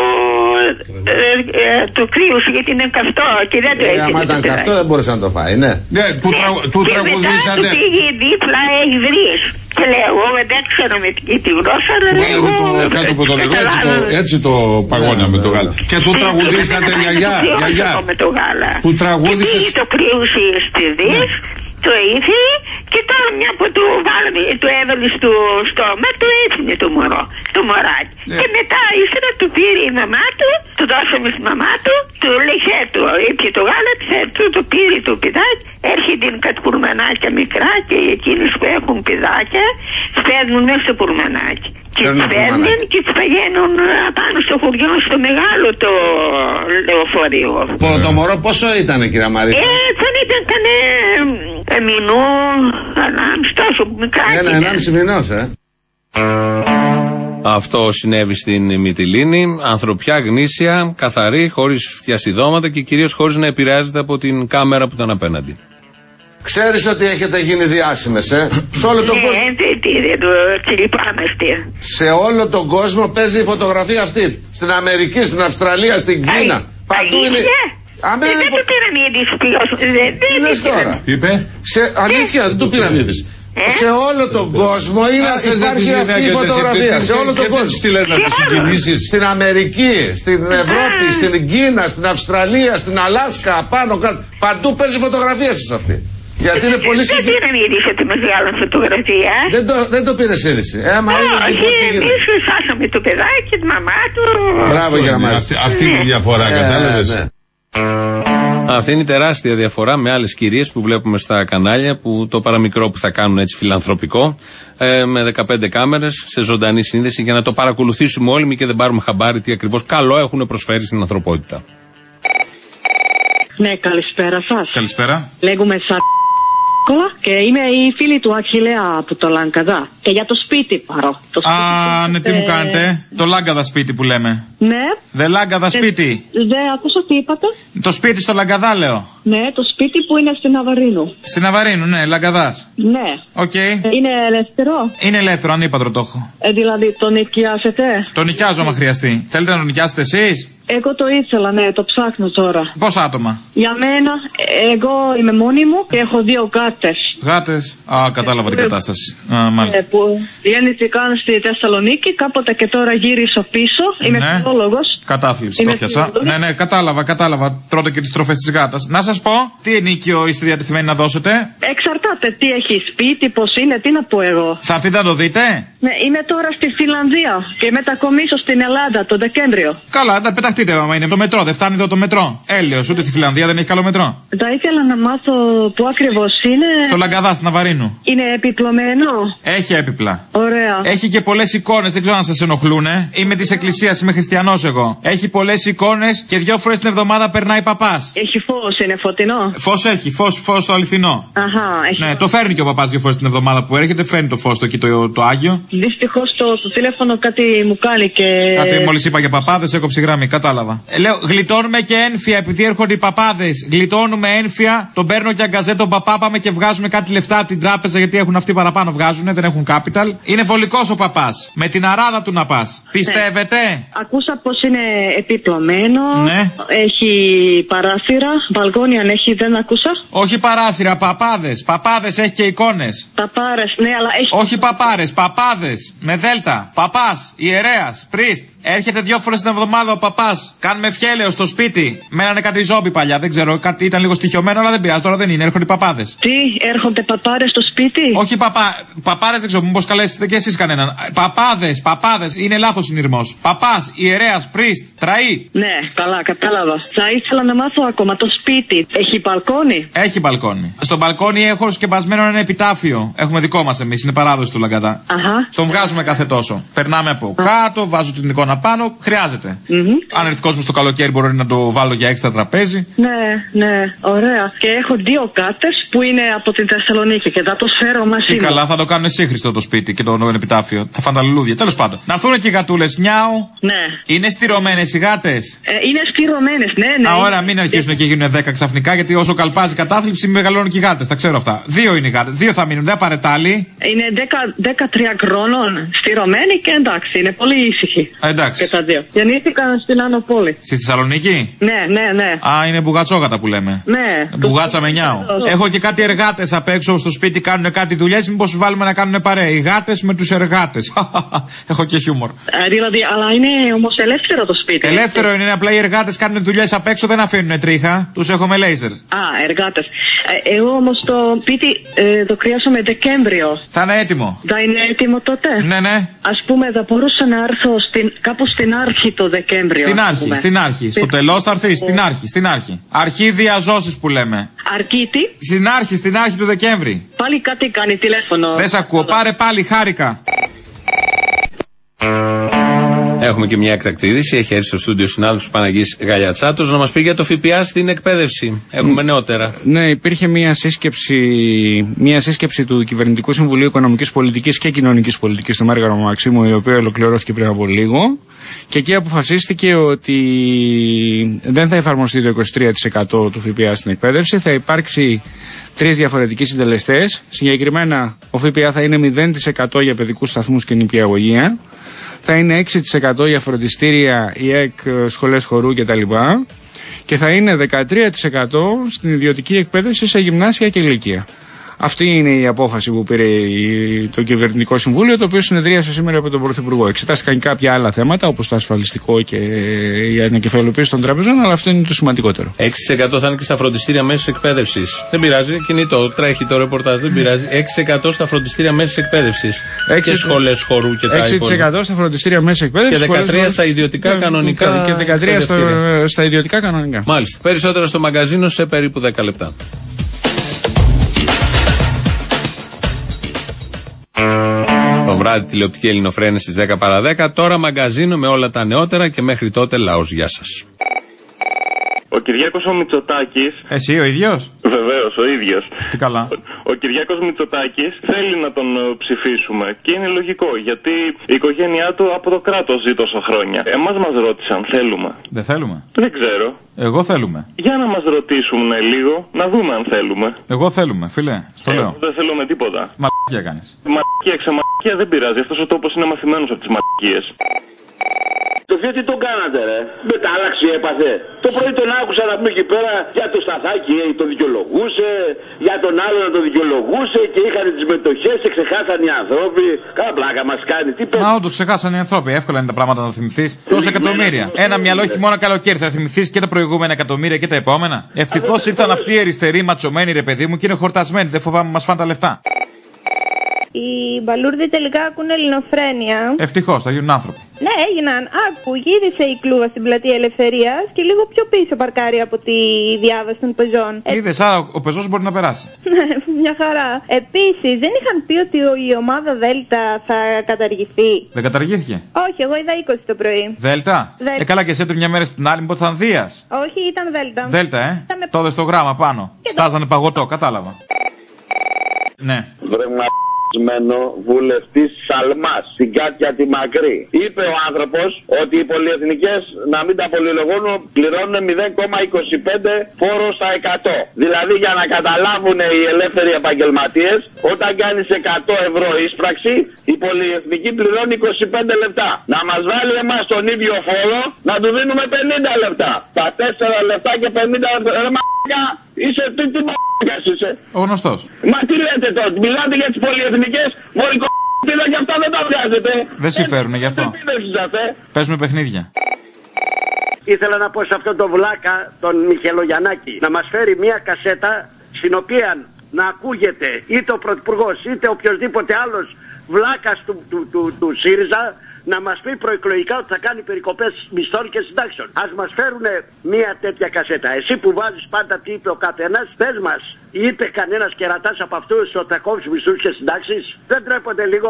το κρύωσε γιατί είναι καυτό και δεν το έτσι. Άμα ήταν καυτό δεν μπορούσε να το φάει, ναι. Ναι, του τραγουδήσατε. Και μετά του πήγε δίπλα, έχει βρεις. Και λέει, εγώ δεν ξέρω με τη γλώσσα, αλλά εγώ... Κάτω από το λίγο, έτσι το παγώναμε το γάλα. Και του τραγουδήσατε, γιαγιά. Του τραγούδησες... Και το κρύωσε στις δεις, το ήφη και τώρα μια που το βάλαμε, το έβαλε στο στόμα, το έφυγε το μωρό, το μωράκι. Και μετά ύστερα του πήρε η μαμά του, το δώσαμε στη μαμά του, του λέει φέτο, ήπια το γάλα, φέτο το πήρε το πηδάκι, έρχεται κάτι πουρμανάκια μικρά και εκείνες που έχουν πηδάκια σπέρνουν μέσα στο πουρμανάκι. Και σπέρνουν και τους πηγαίνουν πάνω στο χωριό, στο μεγάλο το λεωφορείο. Το μωρό πόσο ήταν, κυρία Μαρίτσα? Δεν ήταν μηνού, ανάμιση, τόσο μικρά. 1,5 μηνός, Αυτό συνέβη στην Μυτιλήνη. Ανθρωπιά γνήσια, καθαρή, χωρίς φτιασιδώματα και κυρίως χωρίς να επηρεάζεται από την κάμερα που ήταν απέναντι. Ξέρεις ότι έχετε γίνει διάσημες, σε όλο τον κόσμο. Σε όλο τον κόσμο παίζει η φωτογραφία αυτή. Στην Αμερική, στην Αυστραλία, στην Κίνα. Παντού είναι. Δεν το πήραν οι ειδήσεις. Τι λες τώρα? Τι είπε? Αλήθεια, δεν το πήραν οι ειδήσεις. Σε όλο τον κόσμο υπάρχει αυτή η φωτογραφία. Σε όλο τον κόσμο. Τι λες να τη συγκινήσεις? Στην Αμερική, στην Ευρώπη, στην Κίνα, στην Αυστραλία, στην Αλάσκα, πάνω κάτω. Παντού παίζει φωτογραφία σας αυτή. Γιατί είναι πολύ συγκεκριμένο. Δεν πήραμε είδηση ότι μας βγάλαν φωτογραφία. Δεν το πήρες είδηση. Όχι, εμείς χάσαμε το παιδάκι, τη μαμά του. Μπράβο για να μας. Αυτή είναι η διαφορά, κατάλαβες. Αυτή είναι η τεράστια διαφορά με άλλες κυρίες που βλέπουμε στα κανάλια, που το παραμικρό που θα κάνουν έτσι φιλανθρωπικό, με 15 κάμερες σε ζωντανή σύνδεση, για να το παρακολουθήσουμε όλοι και δεν πάρουμε χαμπάρι τι ακριβώς καλό έχουν προσφέρει στην ανθρωπότητα. Ναι, καλησπέρα σας. Καλησπέρα. Λέγομαι και είμαι η φίλη του Αχιλλέα από το Λαγκαδά. Και για το σπίτι πάρω. Ναι, τι μου κάνετε. Το Λαγκαδά σπίτι που λέμε. Ναι. Δε Λαγκαδά σπίτι. Δεν άκουσα τι είπατε. Το σπίτι στο Λαγκαδά λέω. Ναι, το σπίτι που είναι στην Αβαρίνου. Στην Αβαρίνου, ναι, Λαγκαδάς. Ναι. Οκ. Είναι ελεύθερο. Είναι ελεύθερο, ανύπατρο το έχω. Δηλαδή το νοικιάσετε. Το νοικιάζω άμα χρειαστεί. Θέλετε να το νοικιάσετε εσείς? Εγώ το ήθελα, ναι, το ψάχνω τώρα. Πόσα άτομα? Για μένα, εγώ είμαι μόνη μου και έχω 2 γάτες. Γάτες? Κατάλαβα την κατάσταση. Μάλιστα. Που γεννήθηκαν στη Θεσσαλονίκη, κάποτε και τώρα γύρισα πίσω. Είμαι ψυχολόγος. Κατάθλιψη, το πιάσα. Ναι, κατάλαβα. Τρώτε και τις τροφές της γάτας. Να σας πω, τι ενοίκιο είστε διατεθειμένοι να δώσετε? Εξαρτάται τι έχει σπίτι, πώς είναι, τι να πω εγώ. Θα έρθετε να το δείτε? Ναι, είμαι τώρα στη Φιλανδία και μετακομίσω στην Ελλάδα τον Δεκέμβριο. Καλά, πεταχτείτε, άμα είναι το μετρό, δεν φτάνει εδώ το μετρό. Έλεος, ούτε στη Φιλανδία δεν έχει καλό μετρό. Θα ήθελα να μάθω πού ακριβώς είναι. Στο Λαγκαδά, στην Αβαρίνου. Είναι επιπλωμένο? Έχει έπιπλα. Ωραία. Έχει και πολλές εικόνες, δεν ξέρω αν σας ενοχλούνε. Είμαι της εκκλησίας, είμαι χριστιανός εγώ. Έχει πολλές εικόνες και 2 φορές την εβδομάδα περνάει παπάς. Έχει φως, είναι φωτεινό? Φως έχει, φως το αληθινό. Αχα, έχει. Ναι, το φέρνει και ο παπάς 2 φορές την εβδομάδα που έρχεται, φέρνει το φως το Άγιο. Δυστυχώς το τηλέφωνο κάτι μου κάνει και. Κάτι μόλις είπα για παπάδες, έκοψε γραμμή, κατάλαβα. Λέω, γλιτώνουμε και ένφια επειδή έρχονται οι παπάδες. Γλιτώνουμε ένφια, τον παίρνω και αγκαζέ τον παπά, πάμε και βγάζουμε κάτι λεφτά από την τράπεζα γιατί έχουν αυτοί παραπάνω, βγάζουν, δεν έχουν capital. Είναι βολικός ο παπάς. Με την αράδα του να πας. Πιστεύετε? Ακούσα πως είναι επιπλωμένο. Ναι. Έχει παράθυρα, μπαλκόνι αν έχει, δεν ακούσα. Όχι παράθυρα, παπάδες. Παπάδες, έχει και εικόνες. Παπάρες, ναι, αλλά έχει. Όχι παπάρες, παπάδες. Με δέλτα. Παπάς, ιερέας, πρίστ. Έρχεται 2 φορές την εβδομάδα ο παπάς. Κάνουμε ευχέλαιο στο σπίτι. Μένανε κάτι ζόμπι παλιά, δεν ξέρω, ήταν λίγο στοιχειωμένο, αλλά δεν πειράζει, τώρα δεν είναι. Έρχονται οι παπάδες. Τι, έρχονται παπάρες στο σπίτι? Όχι παπάρες, δεν ξέρω, μήπως καλέσετε και εσείς κανέναν. Παπάδες, είναι λάθος συνειρμός. Παπάς, ιερέας, πρίστ, τραή. Ναι, καλά, κατάλαβα. Θα ήθελα να μάθω ακόμα το σπίτι. Έχει μπαλκόνι? Έχει μπαλκόνι. Στο μπαλκόνι έχω σκεπασμένο ένα επιτάφιο. Έχουμε δικό μας εμείς, είναι παράδοση του Λαγκαδά. Αχα. Τον βγάζουμε κάθε τόσο. Περνάμε από κάτω, βάζω την εικόνα πάνω, χρειάζεται. Αν έρθει κόσμος το καλοκαίρι, μπορεί να το βάλω για έξτρα τραπέζι. Ναι, ωραία. Και έχω 2 γάτες που είναι από την Θεσσαλονίκη και θα το φέρω μαζί μου. Καλά, θα το κάνουν σύγχρηστο το σπίτι και το επιτάφιο. Θα φάνε τα λουλούδια. Τέλος πάντων. Να έρθουν και οι γατούλες, νιάου. Ναι. Είναι στηρωμένες οι γάτες? Είναι στηρωμένες, ναι. Ωραία, μην αρχίσουν και γίνουν 10 ξαφνικά, γιατί όσο καλπάζει η κατάθλιψη, μεγαλώνουν και οι γάτες. Τα ξέρω αυτά. 2 είναι οι γάτες. 2 θα μείνουν, δεν παρετάλει. Είναι 13 χρόνων στηρωμένοι και εντάξει, είναι πολύ ήσυχοι. Εντάξει. Και τα 2. Γεννήθηκαν στην Άνω Πόλη. Στη Θεσσαλονίκη? Ναι. Είναι μπουγατσόγατα που λέμε. Ναι. Μπουγάτσα με νιάου. Έχω και κάτι εργάτες απ' έξω στο σπίτι, κάνουν κάτι δουλειές. Μήπως βάλουμε να κάνουν παρέα. Οι γάτες με τους εργάτες. Έχω και χιούμορ. Δηλαδή, αλλά είναι όμως ελεύθερο το σπίτι. Ελεύθερο είναι, απλά οι εργάτες κάνουν δουλειές απ' έξω, δεν αφήνουν τρίχα. Τους έχω με λέιζερ. Εργάτες. Εγώ όμως το σπίτι το χρειάζομαι Δεκέμβριο. Θα είναι έτοιμο. Θα είναι έτοιμο τότε? Ναι. Ας πούμε, θα μπορούσα να έρθω κάπου στην αρχή το Δεκέμβριο. Στην αρχή. Στο τελώς θα έρθει. Στην αρχή. Αρχή διαζώσεις που λέμε. Αρκίτη. Στην αρχή του Δεκέμβρη. Πάλι κάτι κάνει τηλέφωνο. Δεν σ' ακούω. Πάρε πάλι, χάρηκα. Έχουμε και μια έκτακτη είδηση. Έχει έρθει στο στούντιο συνάδελφος Παναγής Γαλιατσάτος να μας πει για το ΦΠΑ στην εκπαίδευση. Έχουμε νεότερα. Ναι, υπήρχε μια σύσκεψη του Κυβερνητικού Συμβουλίου Οικονομικής Πολιτικής και Κοινωνικής Πολιτικής του Μέργαρο Μαξίμου, η οποία ολοκληρώθηκε πριν από λίγο. Και εκεί αποφασίστηκε ότι δεν θα εφαρμοστεί το 23% του ΦΠΑ στην εκπαίδευση. Θα υπάρξει 3 διαφορετικοί συντελεστές. Συγκεκριμένα, ο ΦΠΑ θα είναι 0% για παιδικούς σταθμούς και νηπιαγωγεία. Θα είναι 6% για φροντιστήρια, ΙΕΚ, σχολές χορού κτλ. Και θα είναι 13% στην ιδιωτική εκπαίδευση σε γυμνάσια και λύκεια. Αυτή είναι η απόφαση που πήρε το Κυβερνητικό Συμβούλιο, το οποίο συνεδρίασε σήμερα από τον Πρωθυπουργό. Εξετάστηκαν κάποια άλλα θέματα, όπως το ασφαλιστικό και η ανακεφαλαιοποίηση των τραπεζών, αλλά αυτό είναι το σημαντικότερο. 6% θα είναι και στα φροντιστήρια μέσης εκπαίδευσης. Δεν πειράζει, κινητό, τρέχει το ρεπορτάζ, δεν πειράζει. 6% στα φροντιστήρια μέσης εκπαίδευσης. Και σχολές χορού και τα υπόλοιπα. 6% στα φροντιστήρια μέσης εκπαίδευσης. Και 13% στα ιδιωτικά κανονικά. Και 13% στα ιδιωτικά κανονικά. Μάλιστα. Περισσότερα στο μαγκαζίνο σε περίπου 10 λεπτά. Το βράδυ τηλεοπτική Ελληνοφρένεια στις 10 παρά 10. Τώρα μαγκαζίνο με όλα τα νεότερα και μέχρι τότε λαός. Γεια σας. Ο Κυριάκος ο Μητσοτάκης. Εσύ ο ίδιος? Βεβαίως, ο ίδιος. Τι καλά. Ο Κυριάκος Μητσοτάκης θέλει να τον ψηφίσουμε και είναι λογικό γιατί η οικογένειά του από το κράτος ζει τόσο χρόνια. Εμάς μας ρώτησαν, θέλουμε. Δεν θέλουμε. Δεν ξέρω. Εγώ θέλουμε. Για να μας ρωτήσουν λίγο, να δούμε αν θέλουμε. Εγώ θέλουμε, φίλε. Στο λέω. Δεν θέλουμε τίποτα. Μαλακία κάνεις. Μαλακία, ξεμαλακία δεν πειράζει. Αυτός ο τόπος είναι μαθημένος από τις μαλακίες. Το Θείο τι τον κάνατε ρε, μετάλλαξη έπαθε. Το πρωί τον άκουσα να πούμε εκεί πέρα για το Σταθάκη το δικαιολογούσε, για τον άλλο να το δικαιολογούσε και είχαν τις μετοχές και ξεχάσαν οι ανθρώποι. Κάνα πλάκα μας κάνει, τι πες. Μα όντως ξεχάσαν οι ανθρώποι, εύκολα είναι τα πράγματα να θυμηθείς. Τόσα εκατομμύρια. Ένα μυαλό έχει μόνο καλοκαίρι, θα θυμηθείς και τα προηγούμενα εκατομμύρια και τα επόμενα. Ευτυχώς ήρθαν αυτοί οι αριστεροί ματσωμένοι ρε παιδί μου και είναι χορτασμένοι, δεν φοβάμαι μας φάνε τα λεφτά. Οι μπαλούρδοι τελικά ακούνε Ελληνοφρένεια. Ευτυχώς, θα γίνουν άνθρωποι. Ναι, έγιναν. Άκου, γύρισε η κλούβα στην πλατεία Ελευθερίας και λίγο πιο πίσω παρκάρει από τη διάβαση των πεζών. Είδες, άρα ο πεζός μπορεί να περάσει. Ναι, μια χαρά. Επίσης, δεν είχαν πει ότι η ομάδα Δέλτα θα καταργηθεί? Δεν καταργήθηκε? Όχι, εγώ είδα 20 το πρωί. Δέλτα? Καλά και εσύ μια μέρα στην άλλη, μήπως ήταν Δίας? Όχι, ήταν Δέλτα. Δέλτα, Το δε στο γράμμα πάνω. Στάζανε παγωτό, κατάλαβα. Ναι. Βουλευτής Σαλμάς στην Κάτια τη Μακρύ. Είπε ο άνθρωπος ότι οι πολυεθνικές, να μην τα πολυλογώνουν, πληρώνουν 0,25 φόρο στα 100. Δηλαδή για να καταλάβουν οι ελεύθεροι επαγγελματίες, όταν κάνεις 100 ευρώ ίσπραξη, η πολυεθνική πληρώνει 25 λεπτά. Να μας βάλει εμάς τον ίδιο φόρο, να του δίνουμε 50 λεπτά. Τα 4 λεπτά και 50 λεπτά. Είσαι τι μ***κας είσαι. Ο γνωστός. Μα τι λέτε τώρα, μιλάτε για τις πολυεθνικές, μόλι κ***τίδα και αυτά δεν τα βγάζετε. Δεν συμφέρουνε γι' αυτό. Παίζουμε παιχνίδια. Ήθελα να πω σε αυτόν τον βλάκα, τον Μιχελογιαννάκη, να μας φέρει μια κασέτα στην οποία να ακούγεται είτε ο Πρωθυπουργός είτε οποιοδήποτε άλλος βλάκας του ΣΥΡΙΖΑ να μας πει προεκλογικά ότι θα κάνει περικοπές μισθών και συντάξεων. Ας μας φέρουν μια τέτοια κασέτα. Εσύ που βάζεις πάντα τι είπε ο καθένας, πες μας, είπε κανένας κερατάς από αυτούς ότι θα κόψει μισθούς και συντάξεις? Δεν τρέπονται λίγο?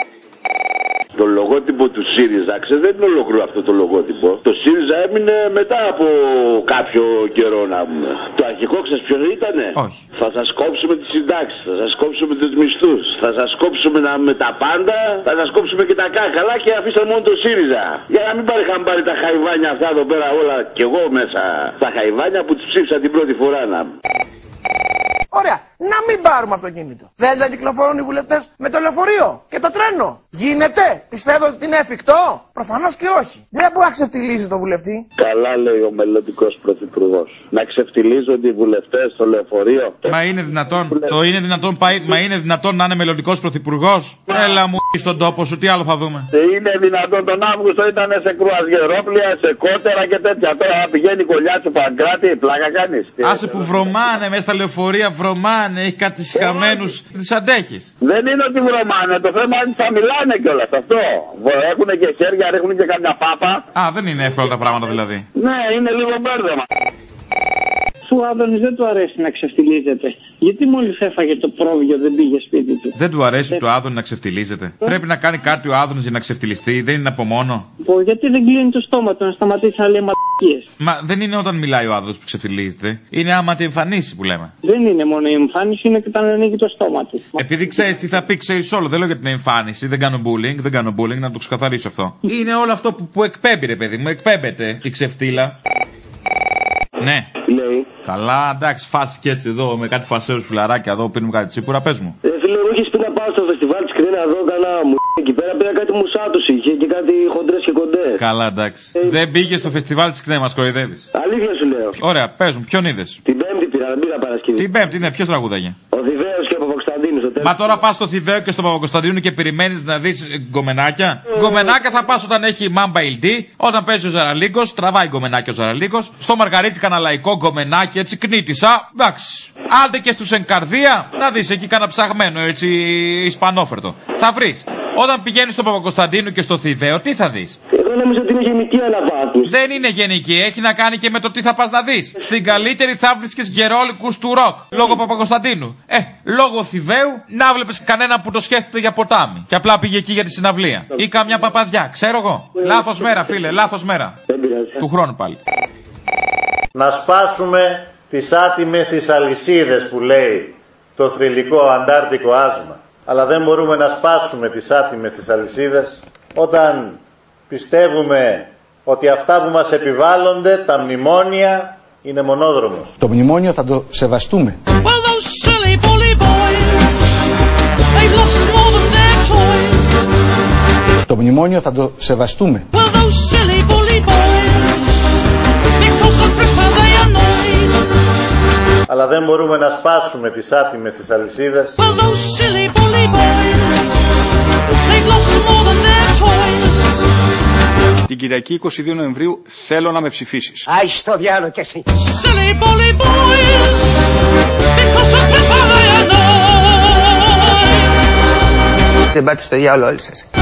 Το λογότυπο του ΣΥΡΙΖΑ, δεν είναι ολόκληρο αυτό το λογότυπο. Το ΣΥΡΙΖΑ έμεινε μετά από κάποιο καιρό να πούμε. Το αρχικό ξέρεις ποιο ήτανε? Όχι. Θα σας κόψουμε τις συντάξεις, θα σας κόψουμε τους μισθούς, θα σας κόψουμε με τα πάντα, θα σας κόψουμε και τα κάκαλα και αφήστε μόνο το ΣΥΡΙΖΑ. Για να μην είχαν πάρει τα χαϊβάνια αυτά εδώ πέρα όλα κι εγώ μέσα. Τα χαϊβάνια που τις ψήφισα την πρώτη φορά να. Ωραία, να μην πάρουμε αυτοκίνητο. Δεν θα κυκλοφορούν οι βουλευτές με το λεωφορείο και το τρένο. Γίνεται? Πιστεύω ότι είναι εφικτό? Προφανώς και όχι. Δεν μπορεί να ξεφτυλίσει το βουλευτή. Καλά λέει ο μελλοντικός πρωθυπουργός. Να ξεφτυλίζονται οι βουλευτές στο λεωφορείο. Μα είναι δυνατόν? Μα είναι δυνατόν να είναι μελλοντικός πρωθυπουργός? Έλα μου στον τόπο σου, τι άλλο θα δούμε? Είναι δυνατόν? Τον Αύγουστο ήταν σε κρουαζιερόπλια, σε κότερα και τέτοια. Τώρα πηγαίνει κολλιά του Παγκράτη, πλάκα κάνεις. Άσε που βρωμάνε μέσα στα λεωφορεία, βρωμάνε, έχει κάτι συχαμένους, τις αντέχεις. Δεν είναι ότι βρωμάνε, το θέμα είναι ότι θα μιλάνε κιόλας αυτό. Έχουν και χέρια, ρίχνουν και καμιά πάπα. Α, δεν είναι εύκολα τα πράγματα δηλαδή. Ναι, είναι λίγο μπέρδεμα. Του Άδωνης δεν του αρέσει να ξεφτιλίζεται. Γιατί μόλις έφαγε το πρόβιο δεν πήγε σπίτι του? Δεν του αρέσει του Άδωνη να ξεφτιλίζεται. Πρέπει να κάνει κάτι ο Άδωνης για να ξεφτιλιστεί, δεν είναι από μόνο. Γιατί δεν κλείνει το στόμα του να σταματήσει να λέει ματ***ιες? Μα δεν είναι όταν μιλάει ο Άδωνης που ξεφτιλίζεται. Είναι άμα τη εμφανίσει που λέμε. Δεν είναι μόνο η εμφάνιση, είναι και όταν ανοίγει το στόμα του. Επειδή ξέρεις τι θα πει, ξέρεις όλο. Δεν λέω για την εμφάνιση, δεν κάνω bullying, να το ξεκαθαρίσω αυτό. Είναι όλο αυτό που εκπέμπει, ρε παιδί μου, εκπέμπεται η ξεφτύλα. Ναι. Λέει. Καλά, εντάξει, φάση και έτσι εδώ με κάτι φασέους φουλαράκια εδώ πίνουμε κάτι τσίπουρα, πες μου. Φίλε, μου είχες πει να πάω στο φεστιβάλ της Κρήνα εδώ, καλά μου. Εκεί πέρα πήρα κάτι μουσάτους είχε και κάτι χοντρές και κοντές. Καλά, εντάξει. Δεν πήγε στο φεστιβάλ της Κρήνα, μας κοροϊδεύεις. Αλήθεια σου λέω. Ωραία, πες μου, ποιον είδες? Την Πέμπτη πήρα, δεν πήγα Παρασκευή. Την Πέμπτη, ναι, ποιος τραγουδάγε? Ο Διδέος και από Vox Μα τώρα πας στο Θηβαίο και στο Παπακοσταντίνου και περιμένεις να δεις γκομενάκια. Γκομενάκια θα πας όταν έχει Μάμπα Ιλντή, όταν παίζει ο Ζαραλίκος, τραβάει γκομενάκια ο Ζαραλίκος. Στο Μαργαρίτη καναλαϊκό γκομενάκι έτσι κνήτησα, εντάξει. Άντε και στους Ενκαρδία, να δεις εκεί κανένα ψαγμένο έτσι ισπανόφερτο. Θα βρεις. Όταν πηγαίνεις στο Παπακοσταντίνου και στο Θηβαίο, τι θα δεις? Εγώ νομίζω ότι είναι γενική αναβάθμιση. Δεν είναι γενική, έχει να κάνει και με το τι θα πας να δεις. Στην καλύτερη θα βρίσκεις γερόλικους του ροκ, λόγω Παπακοσταντίνου. Λόγω Θηβαίου, να βλέπεις κανέναν που το σκέφτεται για ποτάμι. Και απλά πήγε εκεί για τη συναυλία. Ή καμιά παπαδιά, ξέρω εγώ. Λάθος μέρα, φίλε, λάθος μέρα. Του χρόνου πάλι. Να σπάσουμε τις άτιμες τις αλυσίδες που λέει το θρυλικό αντάρτικο άσμα. Αλλά δεν μπορούμε να σπάσουμε τις άτιμες τις αλυσίδες όταν πιστεύουμε ότι αυτά που μας επιβάλλονται, τα μνημόνια, είναι μονόδρομος. Το μνημόνιο θα το σεβαστούμε. Το μνημόνιο θα το σεβαστούμε. Αλλά δεν μπορούμε να σπάσουμε τις άτιμες τις αλυσίδες. Την Κυριακή 22 Νοεμβρίου θέλω να με ψηφίσεις. Άι στο διάλο κι εσύ. Δεν πάτε στο διάλο όλοι σας.